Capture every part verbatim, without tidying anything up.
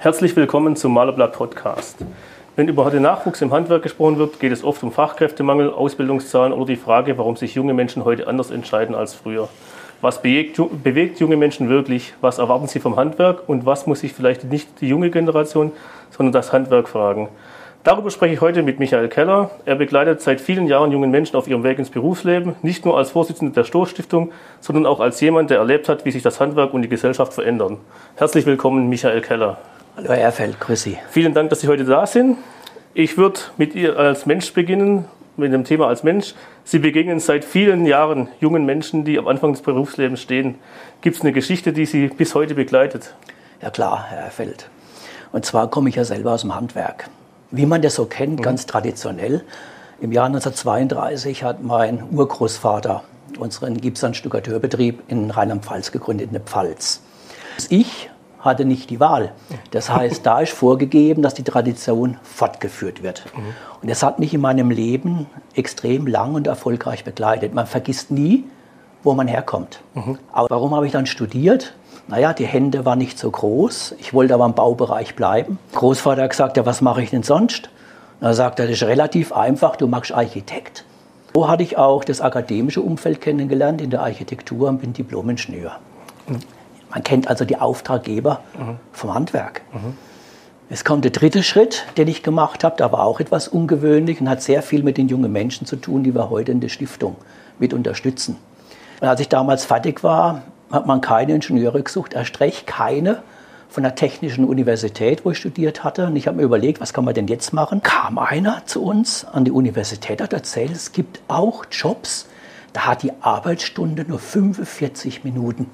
Herzlich willkommen zum Malerblatt Podcast. Wenn über den Nachwuchs im Handwerk gesprochen wird, geht es oft um Fachkräftemangel, Ausbildungszahlen oder die Frage, warum sich junge Menschen heute anders entscheiden als früher. Was bewegt, bewegt junge Menschen wirklich? Was erwarten sie vom Handwerk? Und was muss sich vielleicht nicht die junge Generation, sondern das Handwerk fragen? Darüber spreche ich heute mit Michael Keller. Er begleitet seit vielen Jahren jungen Menschen auf ihrem Weg ins Berufsleben, nicht nur als Vorsitzender der Stoß-Stiftung, sondern auch als jemand, der erlebt hat, wie sich das Handwerk und die Gesellschaft verändern. Herzlich willkommen, Michael Keller. Hallo Herr Erfeld, grüß Sie. Vielen Dank, dass Sie heute da sind. Ich würde mit ihr als Mensch beginnen, mit dem Thema als Mensch. Sie begegnen seit vielen Jahren jungen Menschen, die am Anfang des Berufslebens stehen. Gibt es eine Geschichte, die Sie bis heute begleitet? Ja klar, Herr Erfeld. Und zwar komme ich ja selber aus dem Handwerk. Wie man das so kennt, mhm. ganz traditionell. Im Jahr neunzehnhundertzweiunddreißig hat mein Urgroßvater unseren Gipshandstuckateurbetrieb in Rheinland-Pfalz gegründet, in der Pfalz. Ich hatte nicht die Wahl. Das heißt, da ist vorgegeben, dass die Tradition fortgeführt wird. Mhm. Und das hat mich in meinem Leben extrem lang und erfolgreich begleitet. Man vergisst nie, wo man herkommt. Mhm. Aber warum habe ich dann studiert? Naja, die Hände waren nicht so groß. Ich wollte aber im Baubereich bleiben. Großvater hat gesagt, ja, was mache ich denn sonst? Er sagt, das ist relativ einfach, du machst Architekt. So hatte ich auch das akademische Umfeld kennengelernt in der Architektur und bin Diplom-Ingenieur. Mhm. Man kennt also die Auftraggeber mhm. vom Handwerk. Mhm. Es kommt der dritte Schritt, den ich gemacht habe. Da war auch etwas ungewöhnlich und hat sehr viel mit den jungen Menschen zu tun, die wir heute in der Stiftung mit unterstützen. Und als ich damals fertig war, hat man keine Ingenieure gesucht, erst recht keine von der Technischen Universität, wo ich studiert hatte. Und ich habe mir überlegt, was kann man denn jetzt machen? Kam einer zu uns an die Universität, hat erzählt, es gibt auch Jobs, da hat die Arbeitsstunde nur fünfundvierzig Minuten.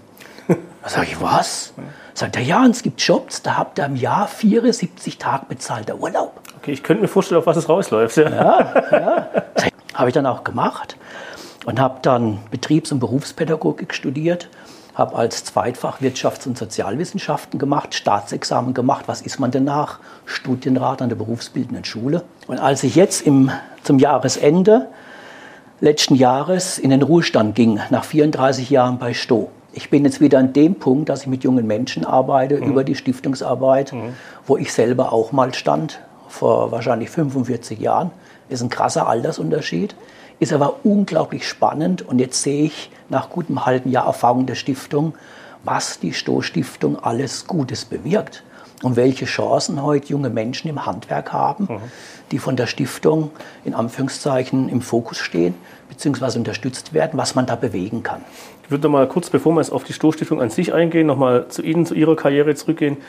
Da sage ich, was? Sagt er, ja, und es gibt Jobs, da habt ihr im Jahr vierundsiebzig Tage bezahlter Urlaub. Okay, ich könnte mir vorstellen, auf was es rausläuft. Ja, ja. ja. Habe ich dann auch gemacht und habe dann Betriebs- und Berufspädagogik studiert, habe als Zweitfach Wirtschafts- und Sozialwissenschaften gemacht, Staatsexamen gemacht, was ist man denn nach? Studienrat an der berufsbildenden Schule. Und als ich jetzt im, zum Jahresende letzten Jahres in den Ruhestand ging, nach vierunddreißig Jahren bei Sto, ich bin jetzt wieder an dem Punkt, dass ich mit jungen Menschen arbeite, mhm. über die Stiftungsarbeit, mhm. wo ich selber auch mal stand, vor wahrscheinlich fünfundvierzig Jahren. Ist ein krasser Altersunterschied, ist aber unglaublich spannend. Und jetzt sehe ich nach gutem halben Jahr Erfahrung der Stiftung, was die Stoß-Stiftung alles Gutes bewirkt. Und welche Chancen heute junge Menschen im Handwerk haben, mhm. die von der Stiftung in Anführungszeichen im Fokus stehen, beziehungsweise unterstützt werden, was man da bewegen kann. Ich würde noch mal kurz, bevor wir jetzt auf die Stoß-Stiftung an sich eingehen, noch mal zu Ihnen, zu Ihrer Karriere zurückgehen.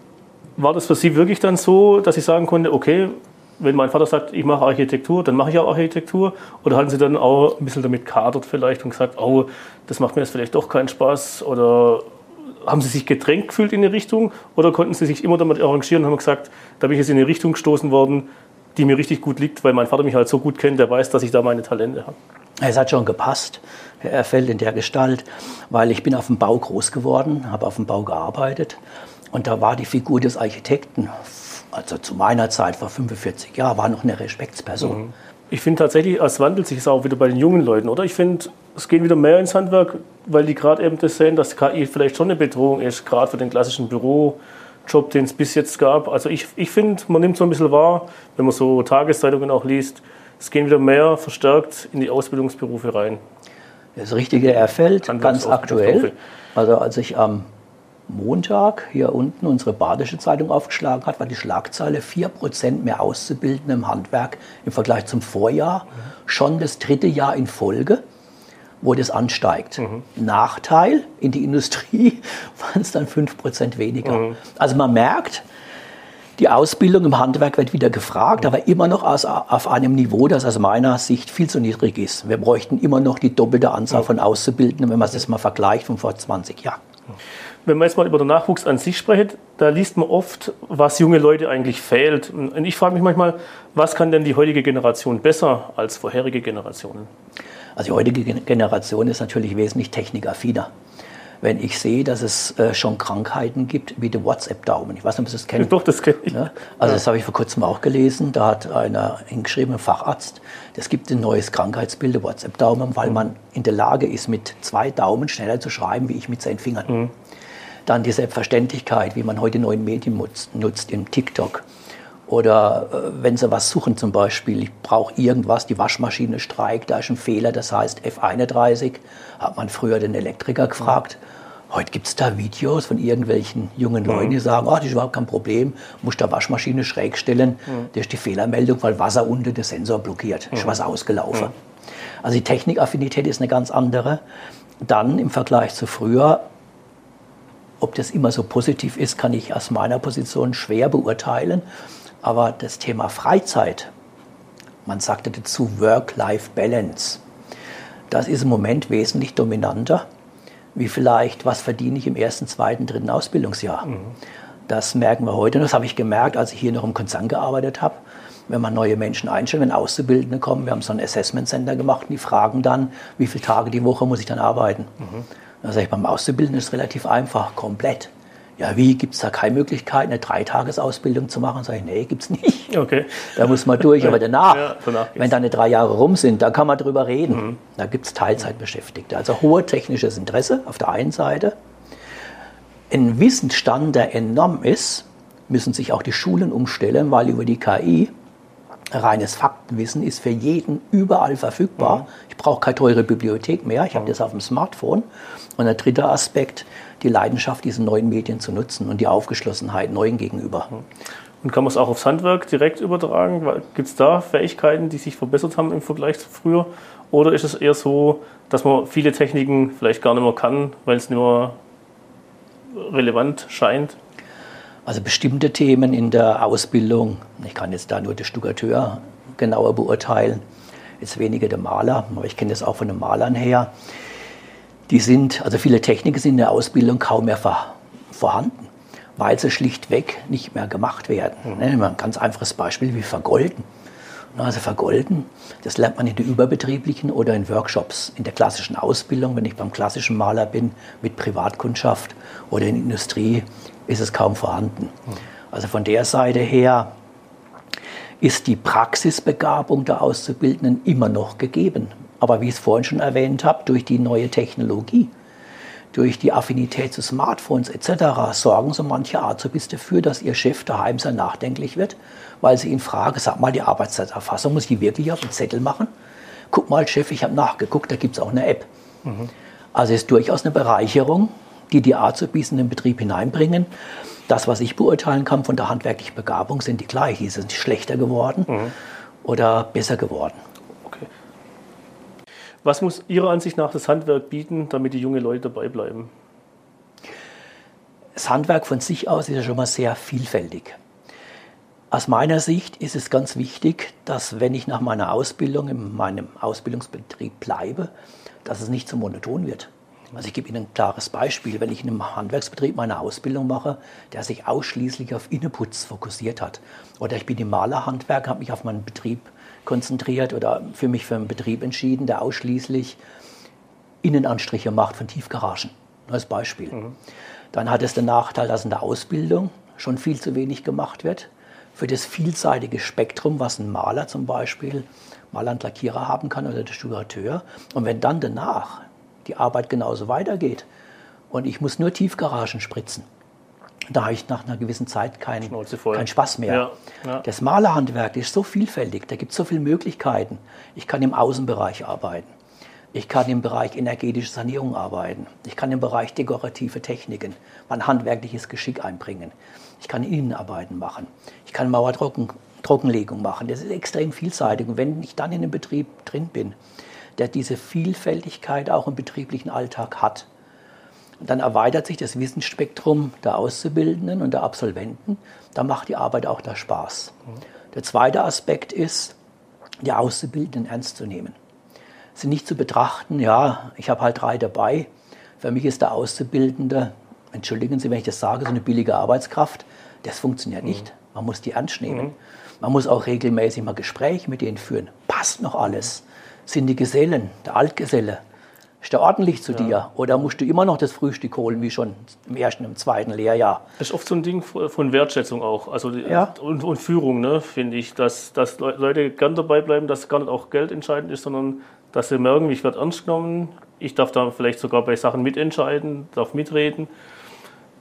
War das für Sie wirklich dann so, dass ich sagen konnte, okay, wenn mein Vater sagt, ich mache Architektur, dann mache ich auch Architektur? Oder hatten Sie dann auch ein bisschen damit gehadert vielleicht und gesagt, oh, das macht mir jetzt vielleicht doch keinen Spaß? Oder haben Sie sich gedrängt gefühlt in eine Richtung? Oder konnten Sie sich immer damit arrangieren und haben gesagt, da bin ich jetzt in eine Richtung gestoßen worden, die mir richtig gut liegt, weil mein Vater mich halt so gut kennt, der weiß, dass ich da meine Talente habe? Es hat schon gepasst, Herr Erfeld, in der Gestalt, weil ich bin auf dem Bau groß geworden, habe auf dem Bau gearbeitet und da war die Figur des Architekten, also zu meiner Zeit vor fünfundvierzig Jahren, war noch eine Respektsperson. Ich finde tatsächlich, es wandelt sich auch wieder bei den jungen Leuten, oder? Ich finde, es gehen wieder mehr ins Handwerk, weil die gerade eben das sehen, dass K I vielleicht schon eine Bedrohung ist, gerade für den klassischen Bürojob, den es bis jetzt gab. Also ich, ich finde, man nimmt so ein bisschen wahr, wenn man so Tageszeitungen auch liest, es gehen wieder mehr verstärkt in die Ausbildungsberufe rein. Das Richtige Erfeld, ganz aktuell. Also als ich am Montag hier unten unsere Badische Zeitung aufgeschlagen hat, war die Schlagzeile vier Prozent mehr Auszubildende im Handwerk im Vergleich zum Vorjahr. Mhm. Schon das dritte Jahr in Folge, wo das ansteigt. Mhm. Nachteil, in die Industrie waren es dann fünf Prozent weniger. Mhm. Also man merkt, die Ausbildung im Handwerk wird wieder gefragt, mhm. aber immer noch aus, auf einem Niveau, das aus meiner Sicht viel zu niedrig ist. Wir bräuchten immer noch die doppelte Anzahl mhm. von Auszubildenden, wenn man das mal vergleicht von vor zwanzig Jahren. Wenn man jetzt mal über den Nachwuchs an sich spricht, da liest man oft, was junge Leute eigentlich fehlt. Und ich frage mich manchmal, was kann denn die heutige Generation besser als vorherige Generationen? Also die heutige Generation ist natürlich wesentlich technikaffiner. Wenn ich sehe, dass es äh, schon Krankheiten gibt, wie der WhatsApp-Daumen. Ich weiß nicht, ob Sie das kennen. Doch, das kenne ich. Ja? Also das habe ich vor kurzem auch gelesen. Da hat einer hingeschrieben, ein Facharzt, es gibt ein neues Krankheitsbild, der WhatsApp-Daumen, weil mhm. man in der Lage ist, mit zwei Daumen schneller zu schreiben, wie ich mit zehn Fingern. Mhm. Dann die Selbstverständlichkeit, wie man heute neuen Medien nutzt, nutzt im TikTok. Oder äh, wenn Sie was suchen zum Beispiel, ich brauche irgendwas, die Waschmaschine streikt, da ist ein Fehler, das heißt F einunddreißig, hat man früher den Elektriker gefragt. Heute gibt es da Videos von irgendwelchen jungen Leuten, die sagen, oh, das ist überhaupt kein Problem, muss der Waschmaschine schräg stellen, mhm. da ist die Fehlermeldung, weil Wasser unter den Sensor blockiert, ist mhm. was ausgelaufen. Mhm. Also die Technikaffinität ist eine ganz andere. Dann im Vergleich zu früher, ob das immer so positiv ist, kann ich aus meiner Position schwer beurteilen. Aber das Thema Freizeit, man sagte dazu Work-Life-Balance, das ist im Moment wesentlich dominanter, wie vielleicht, was verdiene ich im ersten, zweiten, dritten Ausbildungsjahr. Mhm. Das merken wir heute und das habe ich gemerkt, als ich hier noch im Konzern gearbeitet habe. Wenn man neue Menschen einstellt, wenn Auszubildende kommen, wir haben so ein Assessment Center gemacht und die fragen dann, wie viele Tage die Woche muss ich dann arbeiten. Mhm. Dann sage ich, beim Auszubildenden ist es relativ einfach, komplett. Ja, wie, gibt es da keine Möglichkeit, eine Dreitagesausbildung zu machen? Sage ich, nee, gibt es nicht. Okay. Da muss man durch, aber danach, ja, danach wenn dann drei Jahre rum sind, da kann man drüber reden. Mhm. Da gibt es Teilzeitbeschäftigte. Also hohe technisches Interesse auf der einen Seite. Ein Wissensstand, der enorm ist, müssen sich auch die Schulen umstellen, weil über die K I reines Faktenwissen ist für jeden überall verfügbar. Mhm. Ich brauche keine teure Bibliothek mehr, ich habe das auf dem Smartphone. Und der dritte Aspekt, die Leidenschaft, diese neuen Medien zu nutzen und die Aufgeschlossenheit neuen gegenüber. Und kann man es auch aufs Handwerk direkt übertragen? Gibt es da Fähigkeiten, die sich verbessert haben im Vergleich zu früher? Oder ist es eher so, dass man viele Techniken vielleicht gar nicht mehr kann, weil es nicht mehr relevant scheint? Also bestimmte Themen in der Ausbildung, ich kann jetzt da nur den Stuckateur genauer beurteilen, jetzt weniger der Maler, aber ich kenne das auch von den Malern her. Die sind, also viele Techniken sind in der Ausbildung kaum mehr vor, vorhanden, weil sie schlichtweg nicht mehr gemacht werden. Mhm. Nehmen wir ein ganz einfaches Beispiel wie Vergolden. Also Vergolden, das lernt man in der überbetrieblichen oder in Workshops. In der klassischen Ausbildung, wenn ich beim klassischen Maler bin, mit Privatkundschaft oder in der Industrie, ist es kaum vorhanden. Mhm. Also von der Seite her ist die Praxisbegabung der Auszubildenden immer noch gegeben. Aber wie ich es vorhin schon erwähnt habe, durch die neue Technologie, durch die Affinität zu Smartphones et cetera sorgen so manche Azubis dafür, dass ihr Chef daheim sehr nachdenklich wird, weil sie ihn fragen, sag mal, die Arbeitszeiterfassung, muss ich die wirklich auf den Zettel machen? Guck mal, Chef, ich habe nachgeguckt, da gibt es auch eine App. Mhm. Also ist durchaus eine Bereicherung, die die Azubis in den Betrieb hineinbringen. Das, was ich beurteilen kann von der handwerklichen Begabung, sind die gleich. Die sind schlechter geworden mhm. oder besser geworden. Okay. Was muss Ihrer Ansicht nach das Handwerk bieten, damit die jungen Leute dabei bleiben? Das Handwerk von sich aus ist ja schon mal sehr vielfältig. Aus meiner Sicht ist es ganz wichtig, dass wenn ich nach meiner Ausbildung in meinem Ausbildungsbetrieb bleibe, dass es nicht so monoton wird. Also ich gebe Ihnen ein klares Beispiel. Wenn ich in einem Handwerksbetrieb meine Ausbildung mache, der sich ausschließlich auf Innenputz fokussiert hat, oder ich bin im Malerhandwerk, habe mich auf meinen Betrieb konzentriert oder für mich für einen Betrieb entschieden, der ausschließlich Innenanstriche macht von Tiefgaragen. Nur als Beispiel. Mhm. Dann hat es den Nachteil, dass in der Ausbildung schon viel zu wenig gemacht wird. Für das vielseitige Spektrum, was ein Maler zum Beispiel, Maler und Lackierer haben kann oder der Stuckateur. Und wenn dann danach die Arbeit genauso weitergeht und ich muss nur Tiefgaragen spritzen, da habe ich nach einer gewissen Zeit keinen kein Spaß mehr. Ja, ja. Das Malerhandwerk ist so vielfältig, da gibt es so viele Möglichkeiten. Ich kann im Außenbereich arbeiten, ich kann im Bereich energetische Sanierung arbeiten, ich kann im Bereich dekorative Techniken mein handwerkliches Geschick einbringen, ich kann Innenarbeiten machen, ich kann Mauertrocken, Trockenlegung machen. Das ist extrem vielseitig und wenn ich dann in einem Betrieb drin bin, der diese Vielfältigkeit auch im betrieblichen Alltag hat, dann erweitert sich das Wissensspektrum der Auszubildenden und der Absolventen. Da macht die Arbeit auch da Spaß. Mhm. Der zweite Aspekt ist, die Auszubildenden ernst zu nehmen. Sie nicht zu betrachten, ja, ich habe halt drei dabei. Für mich ist der Auszubildende, entschuldigen Sie, wenn ich das sage, so eine billige Arbeitskraft. Das funktioniert mhm. nicht. Man muss die ernst nehmen. Mhm. Man muss auch regelmäßig mal Gespräche mit denen führen. Passt noch alles? Sind die Gesellen, der Altgeselle, ist der ordentlich zu ja. dir? Oder musst du immer noch das Frühstück holen, wie schon im ersten, im zweiten Lehrjahr? Das ist oft so ein Ding von Wertschätzung auch, also ja. und, und Führung, ne, finde ich, dass, dass Leute gern dabei bleiben, dass gar nicht auch Geld entscheidend ist, sondern dass sie merken, ich werde ernst genommen, ich darf da vielleicht sogar bei Sachen mitentscheiden, darf mitreden.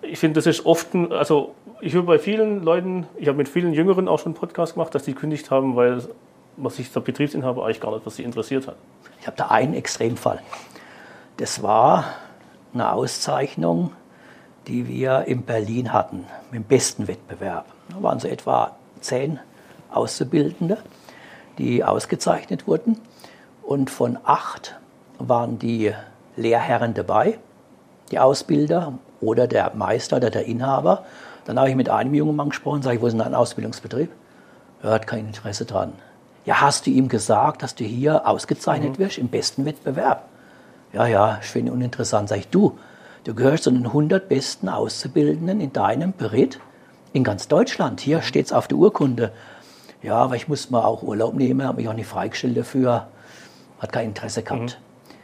ich finde, das ist oft, ein, also ich höre bei vielen Leuten, ich habe mit vielen Jüngeren auch schon einen Podcast gemacht, dass die gekündigt haben, weil was sich der Betriebsinhaber eigentlich gar nicht, was sie interessiert hat. Ich habe da einen Extremfall. Das war eine Auszeichnung, die wir in Berlin hatten, mit dem besten Wettbewerb. Da waren so etwa zehn Auszubildende, die ausgezeichnet wurden. Und von acht waren die Lehrherren dabei, die Ausbilder oder der Meister oder der Inhaber. Dann habe ich mit einem jungen Mann gesprochen, sage ich, wo ist denn dein Ausbildungsbetrieb? Er hat kein Interesse dran. Ja, hast du ihm gesagt, dass du hier ausgezeichnet mhm. wirst im besten Wettbewerb? Ja, ja, ich finde uninteressant. Sag ich, du, du gehörst zu den hundert besten Auszubildenden in deinem Betrieb in ganz Deutschland. Hier steht es auf der Urkunde. Ja, aber ich muss mal auch Urlaub nehmen, habe mich auch nicht freigestellt dafür, hat kein Interesse gehabt.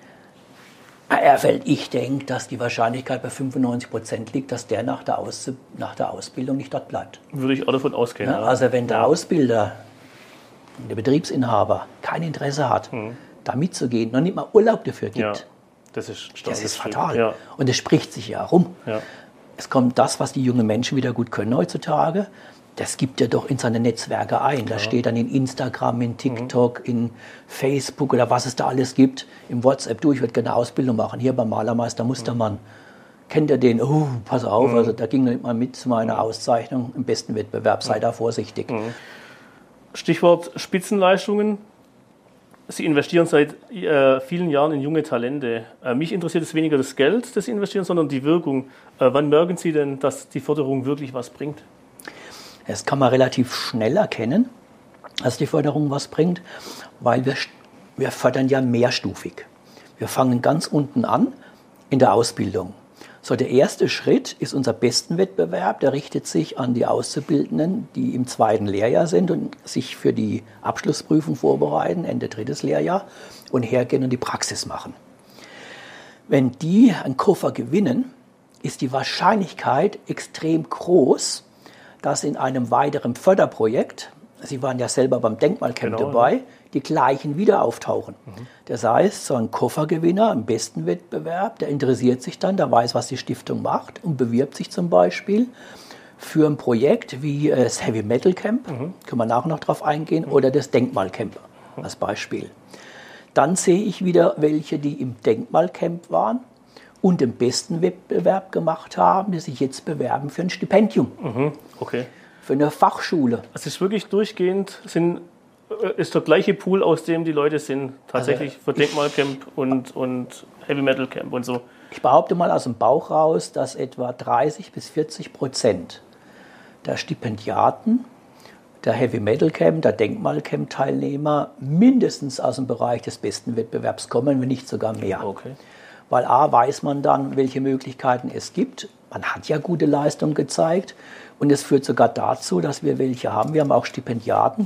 Mhm. Erfeld, ich denke, dass die Wahrscheinlichkeit bei fünfundneunzig Prozent liegt, dass der nach der, Aus, nach der Ausbildung nicht dort bleibt. Würde ich auch davon ausgehen. Ja, also wenn der ja. Ausbilder, der Betriebsinhaber kein Interesse hat, mhm. da mitzugehen, noch nicht mal Urlaub dafür gibt, ja, das ist, das ist fatal. Ja. Und es spricht sich ja rum. Ja. Es kommt das, was die jungen Menschen wieder gut können heutzutage, das gibt er doch in seine Netzwerke ein. Das ja. steht dann in Instagram, in TikTok, mhm. in Facebook oder was es da alles gibt, im WhatsApp. Du, ich würde gerne eine Ausbildung machen, hier beim Malermeister Mustermann. Mhm. Kennt ihr den? Oh, pass auf, mhm. also da ging nicht mal mit zu meiner Auszeichnung im besten Wettbewerb, sei mhm. da vorsichtig. Mhm. Stichwort Spitzenleistungen. Sie investieren seit äh, vielen Jahren in junge Talente. Äh, mich interessiert es weniger das Geld, das Sie investieren, sondern die Wirkung. Äh, wann merken Sie denn, dass die Förderung wirklich was bringt? Das kann man relativ schnell erkennen, dass die Förderung was bringt, weil wir, wir fördern ja mehrstufig. Wir fangen ganz unten an in der Ausbildung. So, der erste Schritt ist unser Bestenwettbewerb. Der richtet sich an die Auszubildenden, die im zweiten Lehrjahr sind und sich für die Abschlussprüfung vorbereiten, Ende drittes Lehrjahr, und hergehen und die Praxis machen. Wenn die einen Koffer gewinnen, ist die Wahrscheinlichkeit extrem groß, dass in einem weiteren Förderprojekt, Sie waren ja selber beim Denkmalcamp genau, dabei, ja. die gleichen wieder auftauchen. Mhm. Das heißt, so ein Koffergewinner im besten Wettbewerb, der interessiert sich dann, der weiß, was die Stiftung macht und bewirbt sich zum Beispiel für ein Projekt wie das Heavy Metal Camp, mhm. können wir nachher noch drauf eingehen, mhm. oder das Denkmalcamp als Beispiel. Dann sehe ich wieder welche, die im Denkmalcamp waren und den besten Wettbewerb gemacht haben, die sich jetzt bewerben für ein Stipendium. Mhm. Okay. Für eine Fachschule. Es ist wirklich durchgehend, sind, ist der gleiche Pool, aus dem die Leute sind, tatsächlich also für Denkmalcamp und, und Heavy Metal Camp und so. Ich behaupte mal aus dem Bauch raus, dass etwa dreißig bis vierzig Prozent der Stipendiaten, der Heavy Metal Camp, der Denkmalcamp Teilnehmer mindestens aus dem Bereich des besten Wettbewerbs kommen, wenn nicht sogar mehr. Okay. Weil A, weiß man dann, welche Möglichkeiten es gibt. Man hat ja gute Leistungen gezeigt. Und es führt sogar dazu, dass wir welche haben. Wir haben auch Stipendiaten,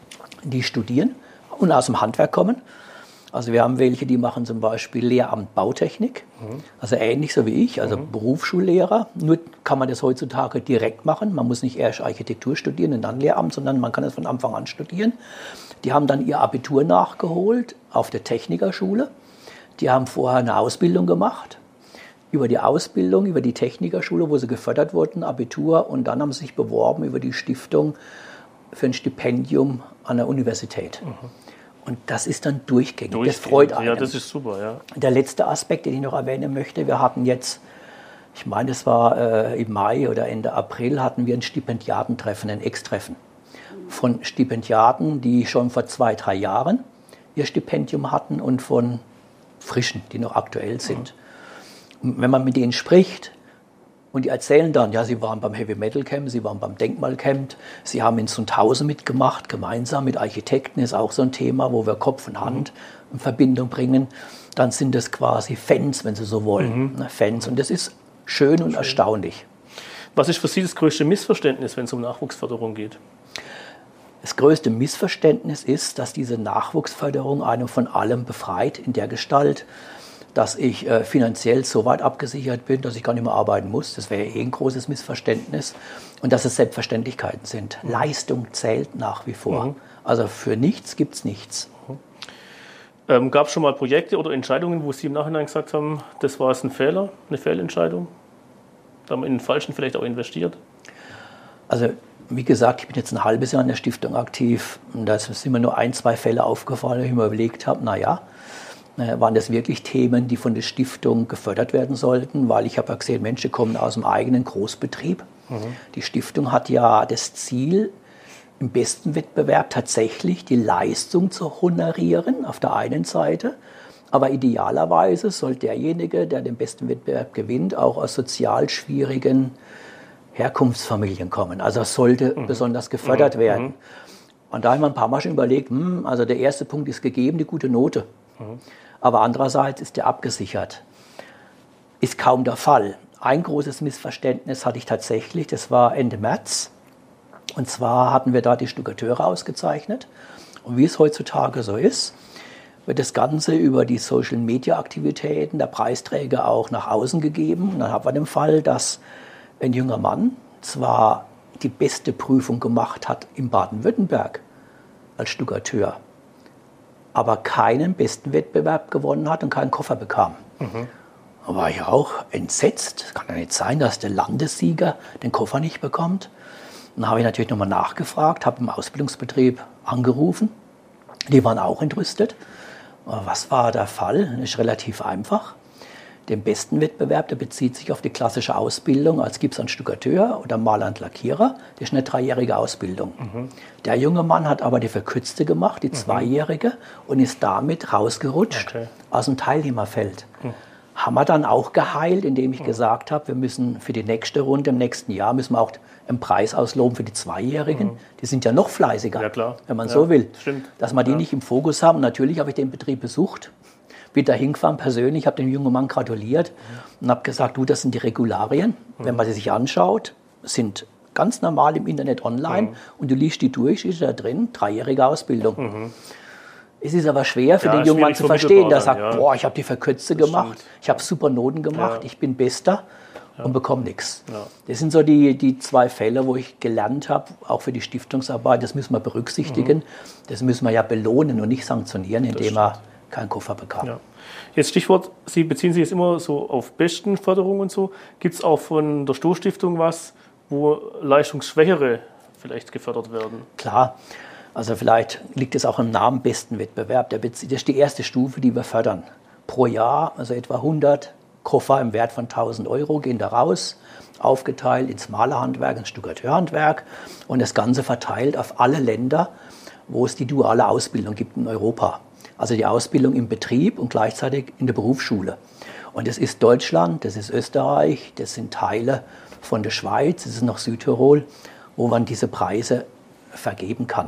die studieren und aus dem Handwerk kommen. Also wir haben welche, die machen zum Beispiel Lehramt Bautechnik. Mhm. Also ähnlich so wie ich, also mhm. Berufsschullehrer. Nur kann man das heutzutage direkt machen. Man muss nicht erst Architektur studieren und dann Lehramt, sondern man kann das von Anfang an studieren. Die haben dann ihr Abitur nachgeholt auf der Technikerschule. Die haben vorher eine Ausbildung gemacht, über die Ausbildung, über die Technikerschule, wo sie gefördert wurden, Abitur, und dann haben sie sich beworben über die Stiftung für ein Stipendium an der Universität. Mhm. Und das ist dann durchgängig. durchgängig. Das freut einen. Ja, das ist super, ja. Der letzte Aspekt, den ich noch erwähnen möchte, wir hatten jetzt, ich meine, es war äh, im Mai oder Ende April, hatten wir ein Stipendiatentreffen, ein Ex-Treffen von Stipendiaten, die schon vor zwei, drei Jahren ihr Stipendium hatten und von Frischen, die noch aktuell sind. Mhm. Und wenn man mit denen spricht und die erzählen dann, ja, sie waren beim Heavy Metal Camp, sie waren beim Denkmalcamp, sie haben in Sundhausen mitgemacht, gemeinsam mit Architekten, ist auch so ein Thema, wo wir Kopf und Hand mhm. in Verbindung bringen, dann sind das quasi Fans, wenn sie so wollen, mhm. Fans. Und das ist schön und schön. Erstaunlich. Was ist für Sie das größte Missverständnis, wenn es um Nachwuchsförderung geht? Das größte Missverständnis ist, dass diese Nachwuchsförderung einen von allem befreit in der Gestalt, dass ich äh, finanziell so weit abgesichert bin, dass ich gar nicht mehr arbeiten muss. Das wäre eh ein großes Missverständnis. Und dass es Selbstverständlichkeiten sind. Mhm. Leistung zählt nach wie vor. Mhm. Also für nichts gibt es nichts. Mhm. Ähm, gab es schon mal Projekte oder Entscheidungen, wo Sie im Nachhinein gesagt haben, das war ein Fehler, eine Fehlentscheidung? Da haben wir in den Falschen vielleicht auch investiert? Also wie gesagt, ich bin jetzt ein halbes Jahr in der Stiftung aktiv und da sind mir nur ein, zwei Fälle aufgefallen, wo ich mir überlegt habe, naja, waren das wirklich Themen, die von der Stiftung gefördert werden sollten? Weil ich habe ja gesehen, Menschen kommen aus dem eigenen Großbetrieb. Mhm. Die Stiftung hat ja das Ziel, im besten Wettbewerb tatsächlich die Leistung zu honorieren, auf der einen Seite. Aber idealerweise soll derjenige, der den besten Wettbewerb gewinnt, auch aus sozial schwierigen Herkunftsfamilien kommen. Also es sollte mhm. besonders gefördert mhm. werden. Und da habe ich mir ein paar Mal schon überlegt, hm, also der erste Punkt ist gegeben, die gute Note. Mhm. Aber andererseits ist der abgesichert. Ist kaum der Fall. Ein großes Missverständnis hatte ich tatsächlich, das war Ende März. Und zwar hatten wir da die Stuckateure ausgezeichnet. Und wie es heutzutage so ist, wird das Ganze über die Social-Media-Aktivitäten der Preisträger auch nach außen gegeben. Und dann haben wir den Fall, dass ein junger Mann zwar die beste Prüfung gemacht hat in Baden-Württemberg als Stuckateur, aber keinen besten Wettbewerb gewonnen hat und keinen Koffer bekam. Mhm. Da war ich auch entsetzt. Es kann ja nicht sein, dass der Landessieger den Koffer nicht bekommt. Dann habe ich natürlich nochmal nachgefragt, habe im Ausbildungsbetrieb angerufen. Die waren auch entrüstet. Was war der Fall? Das ist relativ einfach. Den besten Wettbewerb, der bezieht sich auf die klassische Ausbildung als Gipsern Stuckateur oder Maler und Lackierer. Das ist eine dreijährige Ausbildung. Mhm. Der junge Mann hat aber die verkürzte gemacht, die mhm. zweijährige, und ist damit rausgerutscht okay. aus dem Teilnehmerfeld. Mhm. Haben wir dann auch geheilt, indem ich mhm. gesagt habe, wir müssen für die nächste Runde im nächsten Jahr müssen wir auch einen Preis ausloben für die Zweijährigen. Mhm. Die sind ja noch fleißiger, ja, klar. wenn man ja, so will. Stimmt. Dass wir die ja. nicht im Fokus haben. Natürlich habe ich den Betrieb besucht. Bin da hingefahren persönlich, habe dem jungen Mann gratuliert und habe gesagt, du, das sind die Regularien. Mhm. Wenn man sie sich anschaut, sind ganz normal im Internet online mhm. und du liest die durch, ist da drin, dreijährige Ausbildung. Mhm. Es ist aber schwer für ja, den jungen Mann zu verstehen, der sagt, ja. boah, ich habe die verkürzte das gemacht, stimmt. ich habe super Noten gemacht, ja. ich bin Bester ja. und bekomme nichts. Ja. Das sind so die, die zwei Fälle, wo ich gelernt habe, auch für die Stiftungsarbeit, das müssen wir berücksichtigen, mhm. das müssen wir ja belohnen und nicht sanktionieren, indem wir keinen Koffer bekam. Ja. Jetzt Stichwort, Sie beziehen sich jetzt immer so auf Bestenförderung und so. Gibt es auch von der Stoßstiftung was, wo Leistungsschwächere vielleicht gefördert werden? Klar, also vielleicht liegt es auch im Namen Bestenwettbewerb. Das ist die erste Stufe, die wir fördern. Pro Jahr, also etwa hundert Koffer im Wert von tausend Euro gehen da raus, aufgeteilt ins Malerhandwerk, ins Stuckateurhandwerk und das Ganze verteilt auf alle Länder, wo es die duale Ausbildung gibt in Europa. Also die Ausbildung im Betrieb und gleichzeitig in der Berufsschule. Und das ist Deutschland, das ist Österreich, das sind Teile von der Schweiz, das ist noch Südtirol, wo man diese Preise vergeben kann.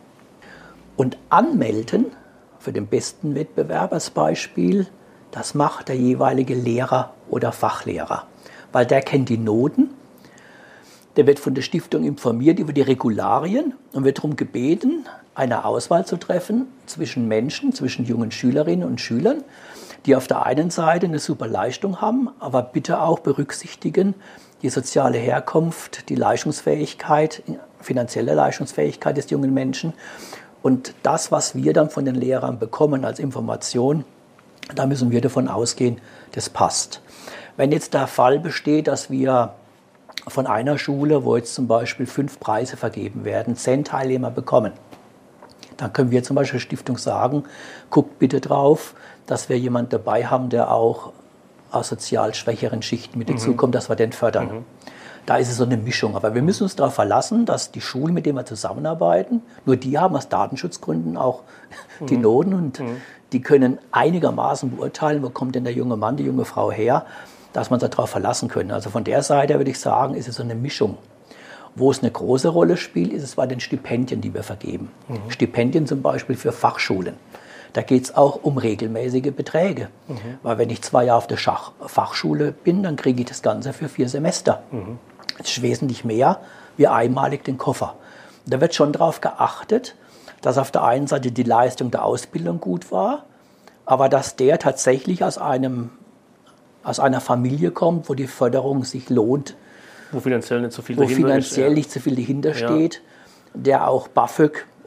Und anmelden für den besten Wettbewerb als Beispiel, das macht der jeweilige Lehrer oder Fachlehrer. Weil der kennt die Noten, der wird von der Stiftung informiert über die Regularien und wird darum gebeten, eine Auswahl zu treffen zwischen Menschen, zwischen jungen Schülerinnen und Schülern, die auf der einen Seite eine super Leistung haben, aber bitte auch berücksichtigen die soziale Herkunft, die Leistungsfähigkeit, finanzielle Leistungsfähigkeit des jungen Menschen. Und das, was wir dann von den Lehrern bekommen als Information, da müssen wir davon ausgehen, das passt. Wenn jetzt der Fall besteht, dass wir von einer Schule, wo jetzt zum Beispiel fünf Preise vergeben werden, zehn Teilnehmer bekommen, dann können wir zum Beispiel der Stiftung sagen, guckt bitte drauf, dass wir jemanden dabei haben, der auch aus sozial schwächeren Schichten mit dazukommt, mhm. dass wir den fördern. Mhm. Da ist es so eine Mischung. Aber wir müssen uns darauf verlassen, dass die Schulen, mit denen wir zusammenarbeiten, nur die haben aus Datenschutzgründen auch mhm. die Noten und mhm. die können einigermaßen beurteilen, wo kommt denn der junge Mann, die junge Frau her, dass man sich darauf verlassen können. Also von der Seite würde ich sagen, ist es so eine Mischung. Wo es eine große Rolle spielt, ist es bei den Stipendien, die wir vergeben. Mhm. Stipendien zum Beispiel für Fachschulen. Da geht es auch um regelmäßige Beträge. Mhm. Weil wenn ich zwei Jahre auf der Schach Fachschule bin, dann kriege ich das Ganze für vier Semester. Mhm. Das ist wesentlich mehr wie einmalig den Koffer. Da wird schon darauf geachtet, dass auf der einen Seite die Leistung der Ausbildung gut war, aber dass der tatsächlich aus, einem, aus einer Familie kommt, wo die Förderung sich lohnt, Wo finanziell nicht so viel wo dahinter finanziell ist, ja. nicht so viel dahinter steht, ja. der auch BAföG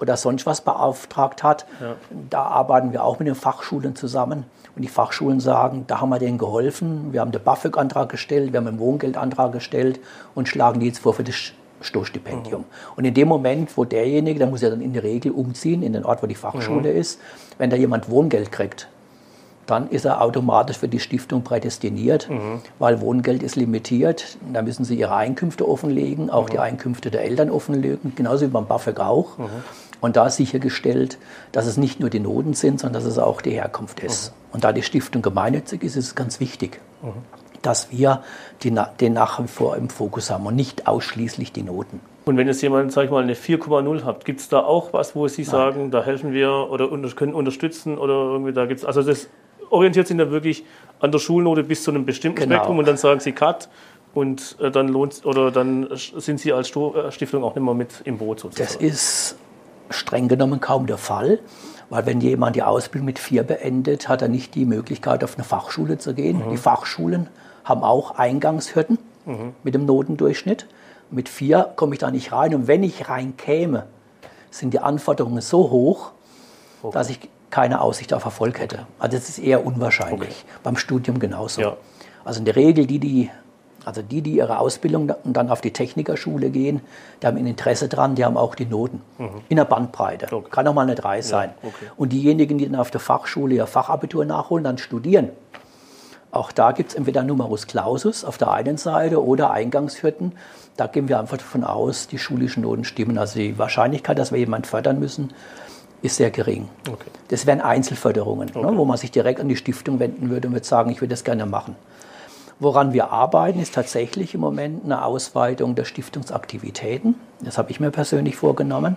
oder sonst was beauftragt hat. Ja. Da arbeiten wir auch mit den Fachschulen zusammen. Und die Fachschulen sagen, da haben wir denen geholfen. Wir haben den BAföG-Antrag gestellt, wir haben einen Wohngeldantrag gestellt und schlagen die jetzt vor für das Stoßstipendium. Mhm. Und in dem Moment, wo derjenige, der muss ja dann in der Regel umziehen, in den Ort, wo die Fachschule mhm. ist, wenn da jemand Wohngeld kriegt, dann ist er automatisch für die Stiftung prädestiniert, mhm. weil Wohngeld ist limitiert. Da müssen sie ihre Einkünfte offenlegen, auch mhm. die Einkünfte der Eltern offenlegen, genauso wie beim BAföG auch. Mhm. Und da ist sichergestellt, dass es nicht nur die Noten sind, sondern dass es auch die Herkunft ist. Mhm. Und da die Stiftung gemeinnützig ist, ist es ganz wichtig, mhm. dass wir die, den nach wie vor im Fokus haben und nicht ausschließlich die Noten. Und wenn jetzt jemand, sag ich mal, eine vier Komma null hat, gibt es da auch was, wo Sie Nein. sagen, da helfen wir oder unter, können unterstützen oder irgendwie da gibt es, also das orientiert sich dann wirklich an der Schulnote bis zu einem bestimmten genau. Spektrum und dann sagen Sie Cut und äh, dann lohnt oder dann sind Sie als Stiftung auch nicht mehr mit im Boot sozusagen. Das ist streng genommen kaum der Fall, weil wenn jemand die Ausbildung mit vier beendet, hat er nicht die Möglichkeit, auf eine Fachschule zu gehen. Mhm. Die Fachschulen haben auch Eingangshürden mhm. mit dem Notendurchschnitt. Mit vier komme ich da nicht rein. Und wenn ich reinkäme, sind die Anforderungen so hoch, okay. dass ich keine Aussicht auf Erfolg hätte. Also das ist eher unwahrscheinlich. Okay. Beim Studium genauso. Ja. Also in der Regel die, die Also die, die ihre Ausbildung dann auf die Technikerschule gehen, die haben ein Interesse dran, die haben auch die Noten. Mhm. In der Bandbreite. Okay. Kann auch mal eine drei sein. Ja, okay. Und diejenigen, die dann auf der Fachschule ihr Fachabitur nachholen, dann studieren. Auch da gibt es entweder Numerus Clausus auf der einen Seite oder Eingangshürden. Da gehen wir einfach davon aus, die schulischen Noten stimmen. Also die Wahrscheinlichkeit, dass wir jemanden fördern müssen, ist sehr gering. Okay. Das wären Einzelförderungen, okay. ne, wo man sich direkt an die Stiftung wenden würde und würde sagen, ich würde das gerne machen. Woran wir arbeiten, ist tatsächlich im Moment eine Ausweitung der Stiftungsaktivitäten. Das habe ich mir persönlich vorgenommen,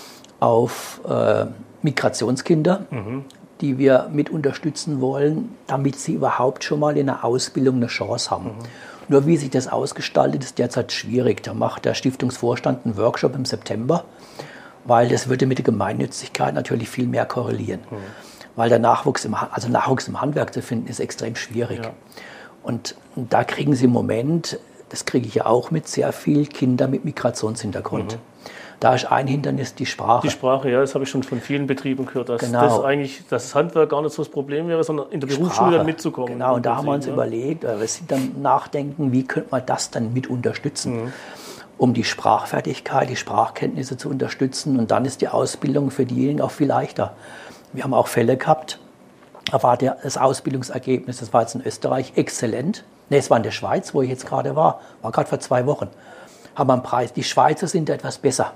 auf äh, Migrationskinder, mhm. die wir mit unterstützen wollen, damit sie überhaupt schon mal in der Ausbildung eine Chance haben. Mhm. Nur wie sich das ausgestaltet, ist derzeit schwierig. Da macht der Stiftungsvorstand einen Workshop im September, weil das würde mit der Gemeinnützigkeit natürlich viel mehr korrelieren. Mhm. Weil der Nachwuchs im, also Nachwuchs im Handwerk zu finden, ist extrem schwierig. Ja. Und da kriegen sie im Moment, das kriege ich ja auch mit, sehr viel Kinder mit Migrationshintergrund. Mhm. Da ist ein Hindernis die Sprache. Die Sprache, ja, das habe ich schon von vielen Betrieben gehört, dass genau. das eigentlich das Handwerk gar nicht so das Problem wäre, sondern in der die Berufsschule Sprache. dann mitzukommen. Genau, und da haben wir uns ja. überlegt, wir sind dann nachdenken, wie könnte man das dann mit unterstützen, mhm. um die Sprachfertigkeit, die Sprachkenntnisse zu unterstützen. Und dann ist die Ausbildung für diejenigen auch viel leichter. Wir haben auch Fälle gehabt, da war der, das Ausbildungsergebnis, das war jetzt in Österreich, exzellent. Ne, es war in der Schweiz, wo ich jetzt gerade war, war gerade vor zwei Wochen. Haben wir einen Preis. Die Schweizer sind etwas besser.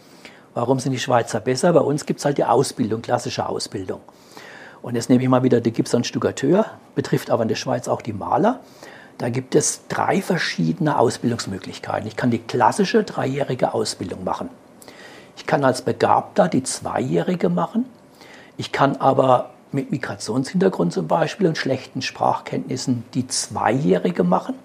Warum sind die Schweizer besser? Bei uns gibt es halt die Ausbildung, klassische Ausbildung. Und jetzt nehme ich mal wieder den Gips und Stuckateur, betrifft aber in der Schweiz auch die Maler. Da gibt es drei verschiedene Ausbildungsmöglichkeiten. Ich kann die klassische dreijährige Ausbildung machen. Ich kann als Begabter die zweijährige machen. Ich kann aber mit Migrationshintergrund zum Beispiel und schlechten Sprachkenntnissen die zweijährige machen.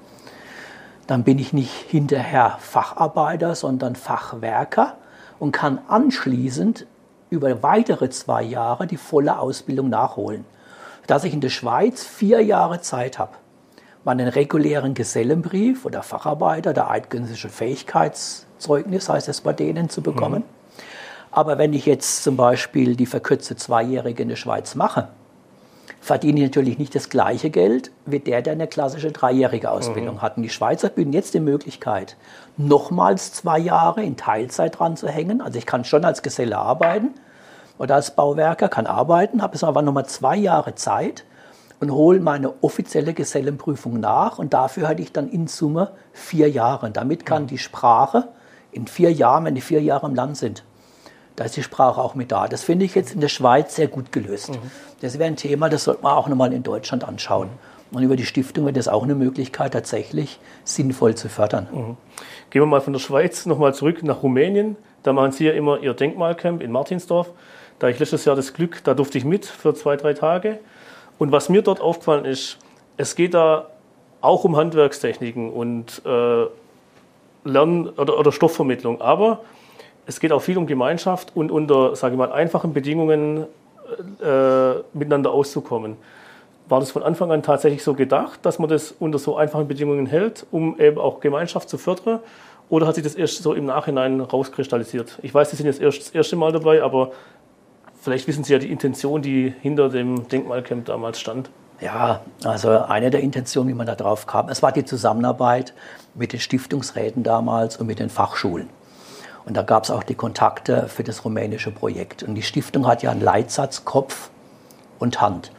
Dann bin ich nicht hinterher Facharbeiter, sondern Fachwerker und kann anschließend über weitere zwei Jahre die volle Ausbildung nachholen. Dass ich in der Schweiz vier Jahre Zeit habe, meinen regulären Gesellenbrief oder Facharbeiter, der eidgenössische Fähigkeitszeugnis, heißt es bei denen, zu bekommen. Mhm. Aber wenn ich jetzt zum Beispiel die verkürzte Zweijährige in der Schweiz mache, verdiene ich natürlich nicht das gleiche Geld wie der, der eine klassische dreijährige Ausbildung mhm. hat. Und die Schweizer bieten jetzt die Möglichkeit, nochmals zwei Jahre in Teilzeit dran zu hängen. Also ich kann schon als Geselle arbeiten oder als Bauwerker, kann arbeiten, habe jetzt aber nochmal zwei Jahre Zeit und hole meine offizielle Gesellenprüfung nach. Und dafür hatte ich dann in Summe vier Jahre. Und damit kann die Sprache in vier Jahren, wenn die vier Jahre im Land sind, da ist die Sprache auch mit da. Das finde ich jetzt in der Schweiz sehr gut gelöst. Mhm. Das wäre ein Thema, das sollte man auch nochmal in Deutschland anschauen. Und über die Stiftung wäre das auch eine Möglichkeit, tatsächlich sinnvoll zu fördern. Mhm. Gehen wir mal von der Schweiz nochmal zurück nach Rumänien. Da machen Sie ja immer Ihr Denkmalcamp in Martinsdorf. Da ich letztes Jahr das Glück, da durfte ich mit für zwei, drei Tage. Und was mir dort aufgefallen ist, es geht da auch um Handwerkstechniken und äh, Lern- oder, oder Stoffvermittlung. Aber es geht auch viel um Gemeinschaft und unter, sage ich mal, einfachen Bedingungen äh, miteinander auszukommen. War das von Anfang an tatsächlich so gedacht, dass man das unter so einfachen Bedingungen hält, um eben auch Gemeinschaft zu fördern? Oder hat sich das erst so im Nachhinein rauskristallisiert? Ich weiß, Sie sind jetzt erst das erste Mal dabei, aber vielleicht wissen Sie ja die Intention, die hinter dem Denkmalcamp damals stand. Ja, also eine der Intentionen, wie man da drauf kam, es war die Zusammenarbeit mit den Stiftungsräten damals und mit den Fachschulen. Und da gab es auch die Kontakte für das rumänische Projekt. Und die Stiftung hat ja einen Leitsatz Kopf und Hand.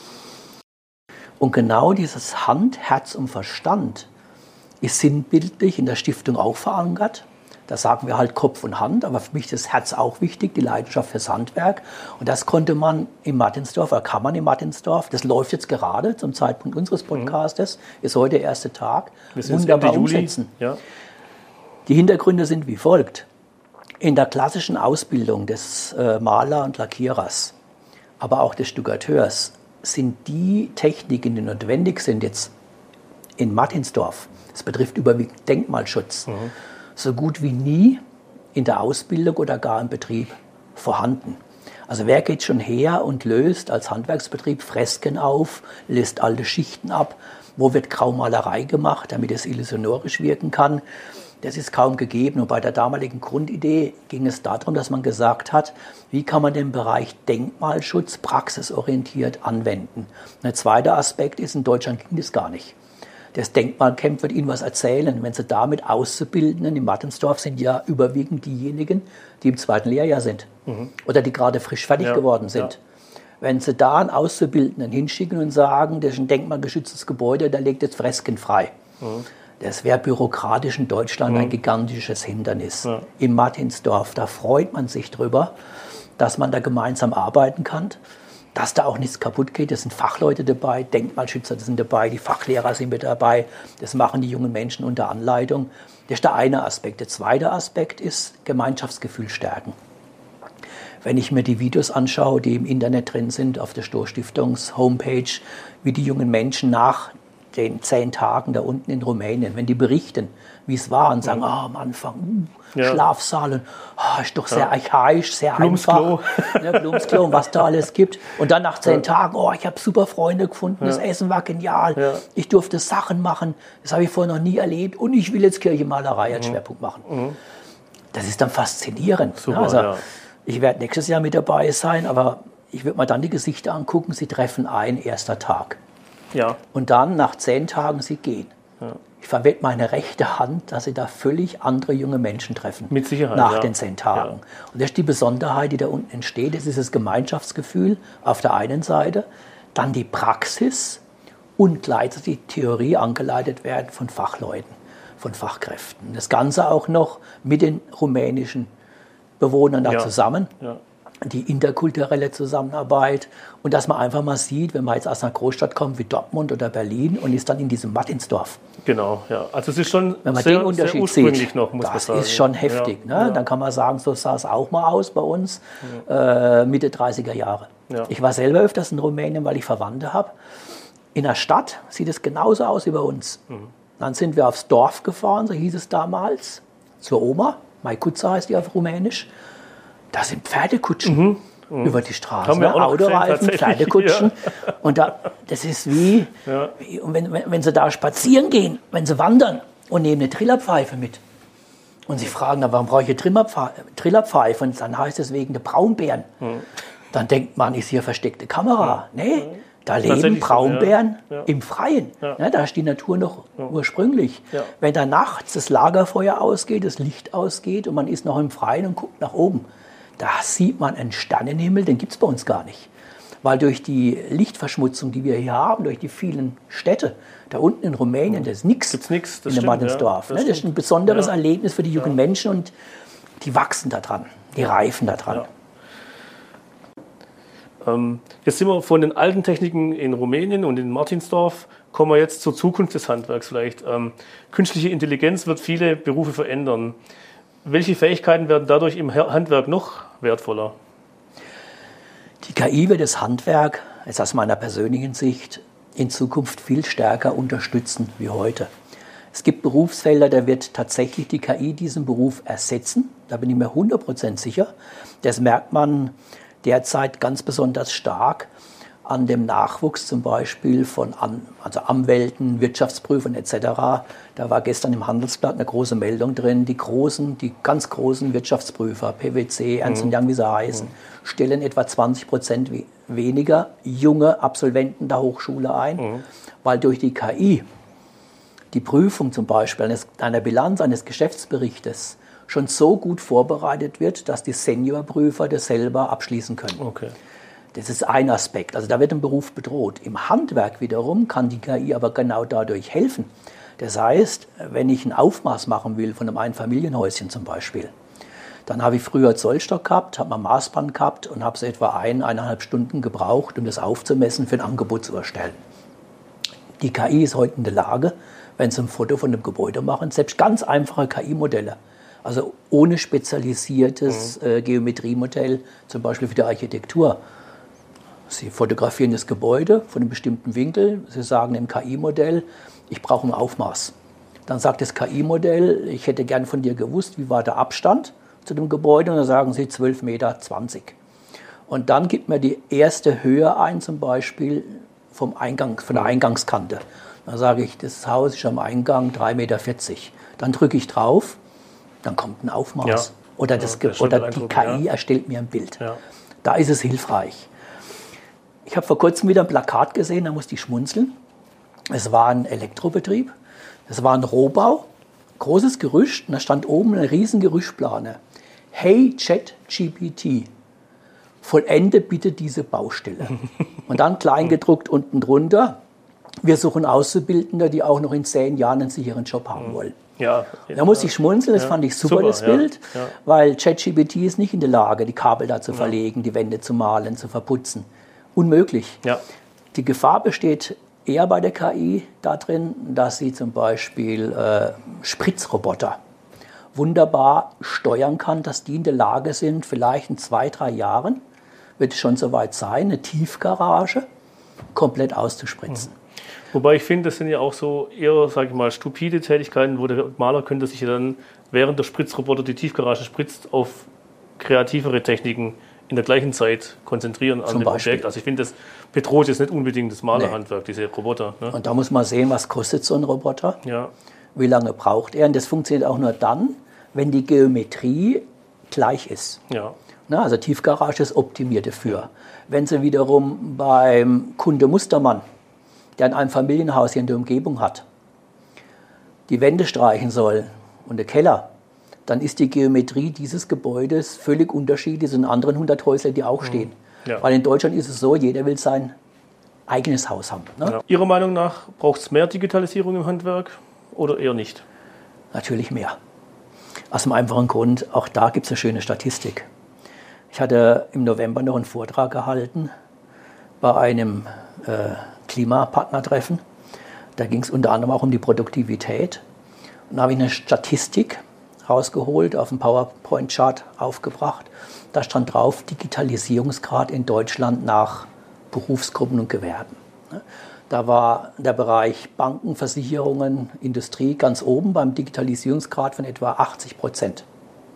Und genau dieses Hand, Herz und Verstand ist sinnbildlich in der Stiftung auch verankert. Da sagen wir halt Kopf und Hand, aber für mich ist das Herz auch wichtig, die Leidenschaft fürs Handwerk. Und das konnte man in Martinsdorf, oder kann man in Martinsdorf, das läuft jetzt gerade zum Zeitpunkt unseres Podcastes, mhm. ist heute der erste Tag, wunderbar umsetzen. Ja. Die Hintergründe sind wie folgt. In der klassischen Ausbildung des äh, Maler und Lackierers, aber auch des Stuckateurs, sind die Techniken, die notwendig sind jetzt in Martinsdorf, das betrifft überwiegend Denkmalschutz, mhm. so gut wie nie in der Ausbildung oder gar im Betrieb vorhanden. Also wer geht schon her und löst als Handwerksbetrieb Fresken auf, lässt alte Schichten ab, wo wird Graumalerei gemacht, damit es illusionorisch wirken kann. Das ist kaum gegeben. Und bei der damaligen Grundidee ging es darum, dass man gesagt hat, wie kann man den Bereich Denkmalschutz praxisorientiert anwenden. Und ein zweiter Aspekt ist, in Deutschland ging das gar nicht. Das Denkmalcamp wird Ihnen was erzählen. Wenn Sie damit Auszubildenden in Martinsdorf sind ja überwiegend diejenigen, die im zweiten Lehrjahr sind mhm. oder die gerade frisch fertig ja, geworden sind. Ja. Wenn Sie da einen Auszubildenden hinschicken und sagen, das ist ein denkmalgeschütztes Gebäude, da legt jetzt Fresken frei. Mhm. Das wäre bürokratisch in Deutschland mhm. ein gigantisches Hindernis. Ja. In Martinsdorf, da freut man sich drüber, dass man da gemeinsam arbeiten kann. Dass da auch nichts kaputt geht, da sind Fachleute dabei, Denkmalschützer sind dabei, die Fachlehrer sind mit dabei, das machen die jungen Menschen unter Anleitung. Das ist der eine Aspekt. Der zweite Aspekt ist Gemeinschaftsgefühl stärken. Wenn ich mir die Videos anschaue, die im Internet drin sind, auf der Stohr-Stiftungs-Homepage, wie die jungen Menschen nach den zehn Tagen da unten in Rumänien, wenn die berichten, wie es war und sagen, ah, oh, am Anfang, uh, ja. Schlafsaal und oh, ist doch sehr ja. archaisch, sehr Blumsklo. einfach. Ne, Blumsklo und was da alles gibt. Und dann nach zehn ja. Tagen, oh, ich habe super Freunde gefunden, ja. das Essen war genial, ja. ich durfte Sachen machen, das habe ich vorher noch nie erlebt und ich will jetzt Kirchenmalerei als mhm. Schwerpunkt machen. Mhm. Das ist dann faszinierend. Super, ne? Also, ja. Ich werde nächstes Jahr mit dabei sein, aber ich würde mir dann die Gesichter angucken, sie treffen ein, erster Tag. Ja. Und dann nach zehn Tagen sie gehen. Ja. Ich verwende meine rechte Hand, dass sie da völlig andere junge Menschen treffen. Mit Sicherheit. Nach ja. den zehn Tagen. Ja. Und das ist die Besonderheit, die da unten entsteht. Das ist das Gemeinschaftsgefühl auf der einen Seite, dann die Praxis und gleichzeitig die Theorie angeleitet werden von Fachleuten, von Fachkräften. Das Ganze auch noch mit den rumänischen Bewohnern da ja. zusammen. Ja. Die interkulturelle Zusammenarbeit und dass man einfach mal sieht, wenn man jetzt aus einer Großstadt kommt wie Dortmund oder Berlin und ist dann in diesem Martinsdorf. Genau, ja. Also es ist schon wenn man sehr, den Unterschied sehr ursprünglich sieht, noch, muss man das sagen. ist schon heftig. Ja, ne? ja. Dann kann man sagen, so sah es auch mal aus bei uns, ja. äh, Mitte dreißiger Jahre. Ja. Ich war selber öfters in Rumänien, weil ich Verwandte habe. In der Stadt sieht es genauso aus wie bei uns. Mhm. Dann sind wir aufs Dorf gefahren, so hieß es damals, zur Oma, Maicuța heißt die auf Rumänisch. Da sind Pferdekutschen mhm. Mhm. über die Straße. Haben wir ne? auch Autoreifen, gesehen, Pferdekutschen. Ja. Und da, das ist wie, ja. wie und wenn, wenn, wenn sie da spazieren gehen, wenn sie wandern und nehmen eine Trillerpfeife mit. Und sie fragen, na, warum brauche ich eine Trillerpfeife? Trillerpfeife? Und dann heißt es wegen der Braunbären. Mhm. Dann denkt man, ist hier versteckte Kamera. Mhm. Nee, da leben Braunbären so, ja. Ja. im Freien. Ja. Ja, da ist die Natur noch ja. ursprünglich. Ja. Wenn da nachts das Lagerfeuer ausgeht, das Licht ausgeht und man ist noch im Freien und guckt nach oben, da sieht man einen Sternenhimmel, den gibt es bei uns gar nicht. Weil durch die Lichtverschmutzung, die wir hier haben, durch die vielen Städte, da unten in Rumänien, das ist nichts in dem Martinsdorf. Ja, das, das ist ein besonderes ja. Erlebnis für die jungen ja. Menschen und die wachsen da dran, die reifen da dran. Ja. Ähm, jetzt sind wir von den alten Techniken in Rumänien und in Martinsdorf, kommen wir jetzt zur Zukunft des Handwerks vielleicht. Ähm, künstliche Intelligenz wird viele Berufe verändern. Welche Fähigkeiten werden dadurch im Handwerk noch wertvoller? Die K I wird das Handwerk, jetzt aus meiner persönlichen Sicht, in Zukunft viel stärker unterstützen wie heute. Es gibt Berufsfelder, da wird tatsächlich die K I diesen Beruf ersetzen. Da bin ich mir hundert Prozent sicher. Das merkt man derzeit ganz besonders stark, an dem Nachwuchs zum Beispiel von An also Anwälten, Wirtschaftsprüfern et cetera. Da war gestern im Handelsblatt eine große Meldung drin, die großen, die ganz großen Wirtschaftsprüfer, P w C, Ernst und Young, wie sie heißen, mhm. stellen etwa zwanzig Prozent weniger junge Absolventen der Hochschule ein, mhm. weil durch die K I die Prüfung zum Beispiel eines, einer Bilanz eines Geschäftsberichtes schon so gut vorbereitet wird, dass die Seniorprüfer das selber abschließen können. Okay. Das ist ein Aspekt. Also da wird ein Beruf bedroht. Im Handwerk wiederum kann die K I aber genau dadurch helfen. Das heißt, wenn ich ein Aufmaß machen will von einem Einfamilienhäuschen zum Beispiel, dann habe ich früher Zollstock gehabt, habe mal Maßband gehabt und habe so etwa ein, eineinhalb Stunden gebraucht, um das aufzumessen, für ein Angebot zu erstellen. Die K I ist heute in der Lage, wenn Sie ein Foto von einem Gebäude machen, selbst ganz einfache K I-Modelle, also ohne spezialisiertes mhm. äh, Geometriemodell, zum Beispiel für die Architektur. Sie fotografieren das Gebäude von einem bestimmten Winkel, Sie sagen im K I-Modell, ich brauche ein Aufmaß. Dann sagt das K I-Modell, ich hätte gern von dir gewusst, wie war der Abstand zu dem Gebäude, und dann sagen Sie zwölf Meter zwanzig. Und dann gibt mir die erste Höhe ein, zum Beispiel vom Eingang, von der Eingangskante. Dann sage ich, das Haus ist am Eingang drei Meter vierzig. Dann drücke ich drauf, dann kommt ein Aufmaß. Ja. Oder, das, ja, das oder die K I ja. erstellt mir ein Bild. Ja. Da ist es hilfreich. Ich habe vor kurzem wieder ein Plakat gesehen, da musste ich schmunzeln. Es war ein Elektrobetrieb, es war ein Rohbau, großes Gerüst, und da stand oben eine riesen Gerüstplane. Hey ChatGPT, vollende bitte diese Baustelle. Und dann kleingedruckt unten drunter, wir suchen Auszubildende, die auch noch in zehn Jahren einen sicheren Job haben wollen. Ja, da musste ich schmunzeln, das ja, fand ich super, super das Bild, ja, ja. weil ChatGPT ist nicht in der Lage, die Kabel da zu ja. verlegen, die Wände zu malen, zu verputzen. Unmöglich. Ja. Die Gefahr besteht eher bei der K I darin, dass sie zum Beispiel äh, Spritzroboter wunderbar steuern kann, dass die in der Lage sind, vielleicht in zwei, drei Jahren, wird es schon soweit sein, eine Tiefgarage komplett auszuspritzen. Mhm. Wobei ich finde, das sind ja auch so eher, sage ich mal, stupide Tätigkeiten, wo der Maler könnte sich ja dann, während der Spritzroboter die Tiefgarage spritzt, auf kreativere Techniken in der gleichen Zeit konzentrieren an dem Objekt. Also ich finde, das bedroht jetzt nicht unbedingt das Malerhandwerk, nee. diese Roboter. Ne? Und da muss man sehen, was kostet so ein Roboter, ja. wie lange braucht er. Und das funktioniert auch nur dann, wenn die Geometrie gleich ist. Ja. Na, also Tiefgarage ist optimiert dafür. Wenn Sie wiederum beim Kunde Mustermann, der in einem Familienhaus hier in der Umgebung hat, die Wände streichen soll und der Keller, dann ist die Geometrie dieses Gebäudes völlig unterschiedlich zu den anderen hundert Häusern, die auch stehen. Ja. Weil in Deutschland ist es so, jeder will sein eigenes Haus haben. Ne? Ja. Ihrer Meinung nach braucht es mehr Digitalisierung im Handwerk oder eher nicht? Natürlich mehr. Aus dem einfachen Grund, auch da gibt es eine schöne Statistik. Ich hatte im November noch einen Vortrag gehalten bei einem äh, Klimapartnertreffen. Da ging es unter anderem auch um die Produktivität. Und da habe ich eine Statistik rausgeholt, auf dem PowerPoint-Chart aufgebracht. Da stand drauf, Digitalisierungsgrad in Deutschland nach Berufsgruppen und Gewerben. Da war der Bereich Banken, Versicherungen, Industrie ganz oben beim Digitalisierungsgrad von etwa achtzig Prozent.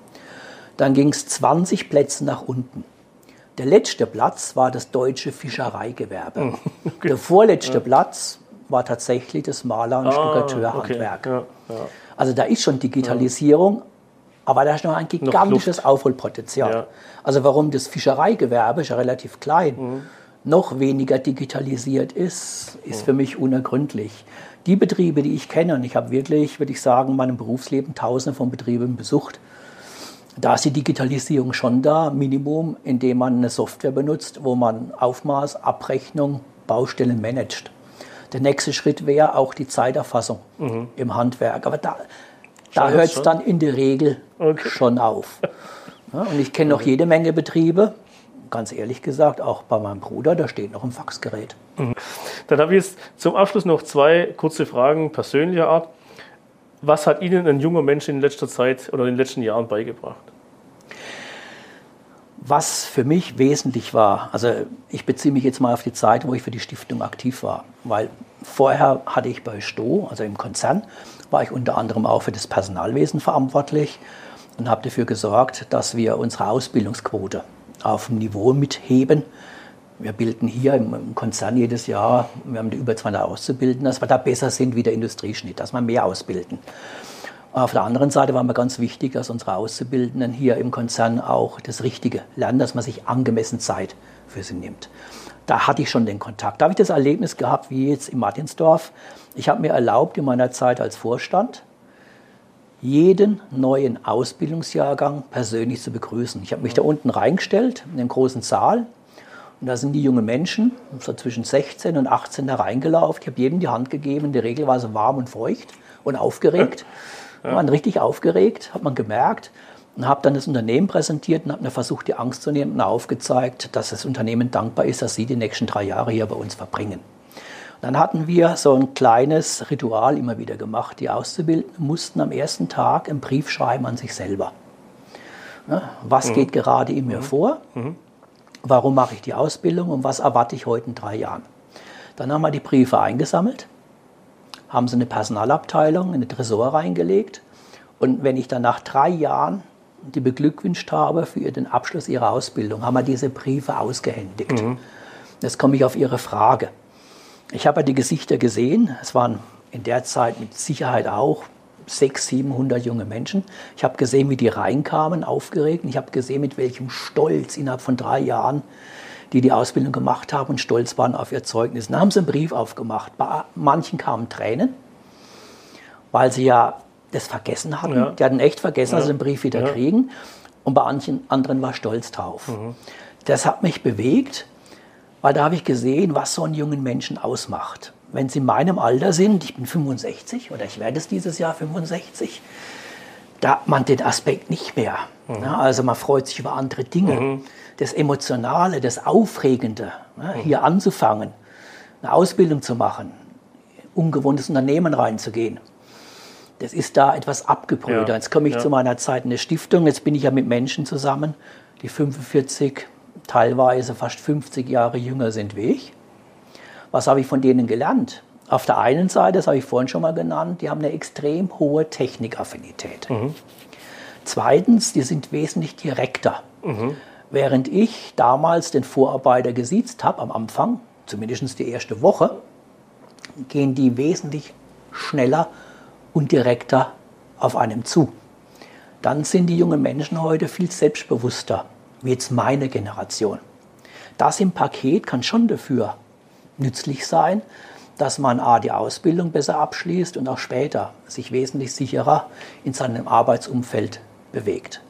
Dann ging es zwanzig Plätze nach unten. Der letzte Platz war das deutsche Fischereigewerbe. Okay. Der vorletzte ja. Platz war tatsächlich das Maler- und ah, Stuckateurhandwerk. Okay. Ja, ja. Also da ist schon Digitalisierung, ja. aber da ist noch ein gigantisches noch Aufholpotenzial. Ja. Also warum das Fischereigewerbe, ist ja relativ klein, mhm. noch weniger digitalisiert ist, ist mhm. für mich unergründlich. Die Betriebe, die ich kenne, und ich habe wirklich, würde ich sagen, in meinem Berufsleben Tausende von Betrieben besucht, da ist die Digitalisierung schon da, Minimum, indem man eine Software benutzt, wo man Aufmaß, Abrechnung, Baustellen managt. Der nächste Schritt wäre auch die Zeiterfassung mhm. im Handwerk. Aber da, da hört es dann in der Regel okay. schon auf. Ja, und ich kenne noch jede Menge Betriebe, ganz ehrlich gesagt, auch bei meinem Bruder, da steht noch ein Faxgerät. Mhm. Dann habe ich jetzt zum Abschluss noch zwei kurze Fragen persönlicher Art. Was hat Ihnen ein junger Mensch in letzter Zeit oder in den letzten Jahren beigebracht? Was für mich wesentlich war, also ich beziehe mich jetzt mal auf die Zeit, wo ich für die Stiftung aktiv war, weil vorher hatte ich bei Sto, also im Konzern, war ich unter anderem auch für das Personalwesen verantwortlich und habe dafür gesorgt, dass wir unsere Ausbildungsquote auf ein Niveau mitheben, Wir bilden hier im Konzern jedes Jahr, wir haben über zweihundert Auszubildende, dass wir da besser sind wie der Industrieschnitt, dass wir mehr ausbilden. Auf der anderen Seite war mir ganz wichtig, dass unsere Auszubildenden hier im Konzern auch das Richtige lernen, dass man sich angemessen Zeit für sie nimmt. Da hatte ich schon den Kontakt. Da habe ich das Erlebnis gehabt, wie jetzt in Martinsdorf. Ich habe mir erlaubt, in meiner Zeit als Vorstand, jeden neuen Ausbildungsjahrgang persönlich zu begrüßen. Ich habe mich da unten reingestellt, in den großen Saal. Und da sind die jungen Menschen, so zwischen sechzehn und achtzehn, da reingelaufen. Ich habe jedem die Hand gegeben. In der Regel war sie warm und feucht und aufgeregt. Ja. Man richtig aufgeregt, hat man gemerkt. Und habe dann das Unternehmen präsentiert und habe mir versucht, die Angst zu nehmen und aufgezeigt, dass das Unternehmen dankbar ist, dass sie die nächsten drei Jahre hier bei uns verbringen. Und dann hatten wir so ein kleines Ritual immer wieder gemacht. Die Auszubildenden mussten am ersten Tag einen Brief schreiben an sich selber. Ja, was mhm. geht gerade in mir mhm. vor? Mhm. Warum mache ich die Ausbildung und was erwarte ich heute in drei Jahren? Dann haben wir die Briefe eingesammelt, haben sie in eine Personalabteilung, in eine Tresor reingelegt. Und wenn ich dann nach drei Jahren die beglückwünscht habe für den Abschluss ihrer Ausbildung, haben wir diese Briefe ausgehändigt. Mhm. Jetzt komme ich auf Ihre Frage. Ich habe ja die Gesichter gesehen. Es waren in der Zeit mit Sicherheit auch sechshundert, siebenhundert junge Menschen. Ich habe gesehen, wie die reinkamen, aufgeregt. Ich habe gesehen, mit welchem Stolz innerhalb von drei Jahren die die Ausbildung gemacht haben und stolz waren auf ihr Zeugnis. Dann haben sie einen Brief aufgemacht. Bei manchen kamen Tränen, weil sie ja das vergessen hatten. Ja. Die hatten echt vergessen, ja. dass sie den Brief wieder ja. kriegen. Und bei manchen anderen war stolz drauf. Mhm. Das hat mich bewegt, weil da habe ich gesehen, was so einen jungen Menschen ausmacht. Wenn sie in meinem Alter sind, ich bin fünfundsechzig oder ich werde es dieses Jahr fünfundsechzig, da hat man den Aspekt nicht mehr. Mhm. Ja, also man freut sich über andere Dinge. Mhm. Das Emotionale, das Aufregende, ja, hier mhm. anzufangen, eine Ausbildung zu machen, ungewohntes Unternehmen reinzugehen. Das ist da etwas abgebrühter. Ja. Jetzt komme ich ja. zu meiner Zeit in der Stiftung. Jetzt bin ich ja mit Menschen zusammen, die fünfundvierzig, teilweise fast fünfzig Jahre jünger sind wie ich. Was habe ich von denen gelernt? Auf der einen Seite, das habe ich vorhin schon mal genannt, die haben eine extrem hohe Technikaffinität. Mhm. Zweitens, die sind wesentlich direkter. Mhm. Während ich damals den Vorarbeiter gesiezt habe am Anfang, zumindest die erste Woche, gehen die wesentlich schneller und direkter auf einem zu. Dann sind die jungen Menschen heute viel selbstbewusster, wie jetzt meine Generation. Das im Paket kann schon dafür nützlich sein, dass man A, die Ausbildung besser abschließt und auch später sich wesentlich sicherer in seinem Arbeitsumfeld bewegt.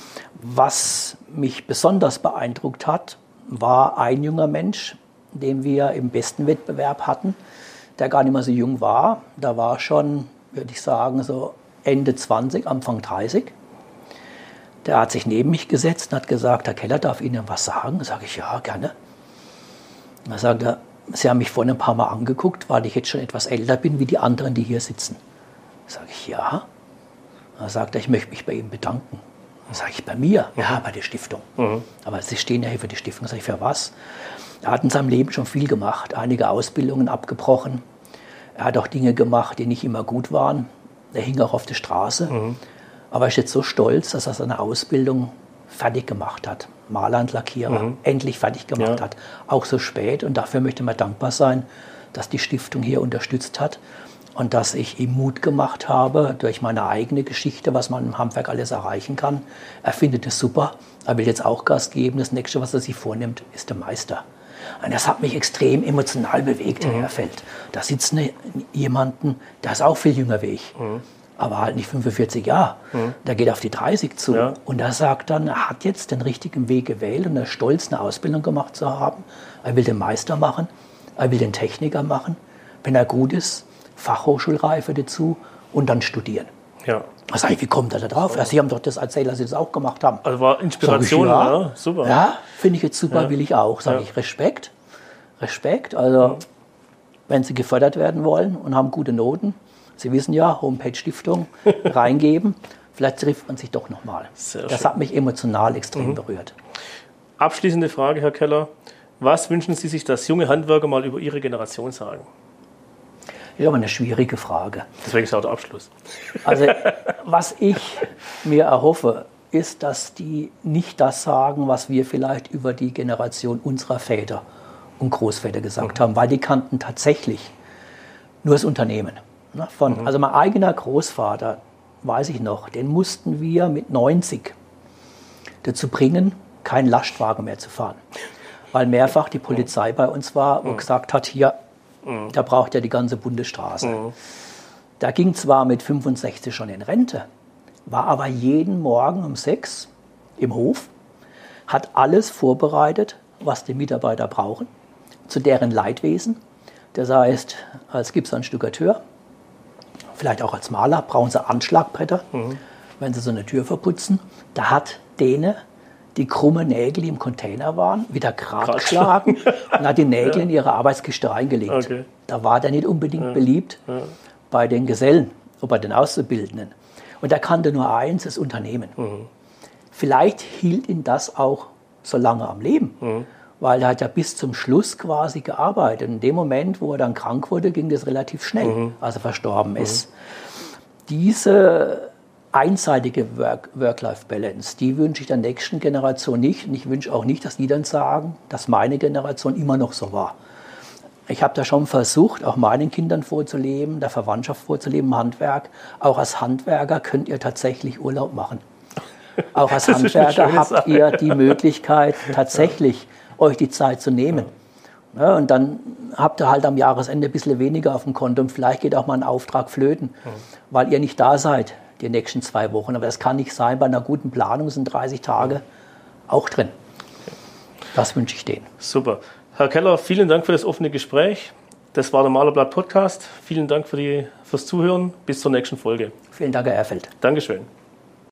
Was mich besonders beeindruckt hat, war ein junger Mensch, den wir im besten Wettbewerb hatten, der gar nicht mehr so jung war. Da war schon, würde ich sagen, so Ende zwanzig, Anfang dreißig. Der hat sich neben mich gesetzt und hat gesagt, Herr Keller, darf ich Ihnen was sagen? Da sage ich, ja, gerne. Da sagt er, Sie haben mich vorhin ein paar Mal angeguckt, weil ich jetzt schon etwas älter bin wie die anderen, die hier sitzen. Da sage ich, ja. Da sagt er, ich möchte mich bei Ihnen bedanken. Da sage ich, bei mir? Ja, bei der Stiftung. Mhm. Aber Sie stehen ja hier für die Stiftung. Da sage ich, für was? Er hat in seinem Leben schon viel gemacht, einige Ausbildungen abgebrochen. Er hat auch Dinge gemacht, die nicht immer gut waren. Er hing auch auf der Straße. Mhm. Aber er ist jetzt so stolz, dass er seine Ausbildung fertig gemacht hat. Maler und Lackierer, mhm. endlich fertig gemacht ja. hat. Auch so spät. Und dafür möchte man dankbar sein, dass die Stiftung hier unterstützt hat und dass ich ihm Mut gemacht habe durch meine eigene Geschichte, was man im Handwerk alles erreichen kann. Er findet es super. Er will jetzt auch Gas geben. Das Nächste, was er sich vornimmt, ist der Meister. Und das hat mich extrem emotional bewegt, mhm. Herr Feld. Da sitzt eine, jemanden, der ist auch viel jünger wie ich. Mhm. Aber halt nicht fünfundvierzig Jahre. Mhm. Der geht auf die dreißig zu. Ja. Und er sagt dann, er hat jetzt den richtigen Weg gewählt und er ist stolz, eine Ausbildung gemacht zu haben. Er will den Meister machen, er will den Techniker machen. Wenn er gut ist, Fachhochschulreife dazu und dann studieren. Ja. Da sag ich, wie kommt er da drauf? Ja, Sie haben doch das erzählt, dass Sie das auch gemacht haben. Also war Inspiration, ich, ja, ja, super. Ja, finde ich jetzt super, ja. will ich auch. Sage ja. ich, Respekt, Respekt. Also, mhm. wenn Sie gefördert werden wollen und haben gute Noten, Sie wissen ja, Homepage Stiftung, reingeben. Vielleicht trifft man sich doch nochmal. Das schön. Hat mich emotional extrem mhm. berührt. Abschließende Frage, Herr Keller. Was wünschen Sie sich, dass junge Handwerker mal über Ihre Generation sagen? Ja, aber eine schwierige Frage. Deswegen ist auch der Abschluss. Also, was ich mir erhoffe, ist, dass die nicht das sagen, was wir vielleicht über die Generation unserer Väter und Großväter gesagt mhm. haben, weil die kannten tatsächlich nur das Unternehmen. Von, mhm. Also mein eigener Großvater, weiß ich noch, den mussten wir mit neunzig dazu bringen, keinen Lastwagen mehr zu fahren. Weil mehrfach die Polizei bei uns war und mhm. gesagt hat, hier, mhm. da braucht ja die ganze Bundesstraße. Mhm. Da ging zwar mit fünfundsechzig schon in Rente, war aber jeden Morgen um sechs im Hof, hat alles vorbereitet, was die Mitarbeiter brauchen, zu deren Leidwesen. Das heißt, als Gipsanstuckateur, vielleicht auch als Maler, brauchen sie Anschlagbretter, mhm. wenn sie so eine Tür verputzen. Da hat denen die krummen Nägel, die im Container waren, wieder gerade geschlagen und hat die Nägel ja. in ihre Arbeitskiste reingelegt. Okay. Da war der nicht unbedingt ja. beliebt ja. bei den Gesellen oder bei den Auszubildenden. Und er kannte nur eins, das Unternehmen. Mhm. Vielleicht hielt ihn das auch so lange am Leben, mhm. weil er hat ja bis zum Schluss quasi gearbeitet. In dem Moment, wo er dann krank wurde, ging das relativ schnell, mhm. als er verstorben mhm. ist. Diese einseitige Work- Work-Life-Balance, die wünsche ich der nächsten Generation nicht. Und ich wünsche auch nicht, dass die dann sagen, dass meine Generation immer noch so war. Ich habe da schon versucht, auch meinen Kindern vorzuleben, der Verwandtschaft vorzuleben, im Handwerk. Auch als Handwerker könnt ihr tatsächlich Urlaub machen. Auch als Handwerker habt Sache. ihr die Möglichkeit, tatsächlich ja. euch die Zeit zu nehmen. Ja, und dann habt ihr halt am Jahresende ein bisschen weniger auf dem Konto und vielleicht geht auch mal ein Auftrag flöten, mhm. weil ihr nicht da seid die nächsten zwei Wochen. Aber das kann nicht sein, bei einer guten Planung sind dreißig Tage auch drin. Das wünsche ich denen. Super. Herr Keller, vielen Dank für das offene Gespräch. Das war der Malerblatt Podcast. Vielen Dank für die, fürs Zuhören. Bis zur nächsten Folge. Vielen Dank, Herr Erfeld. Dankeschön.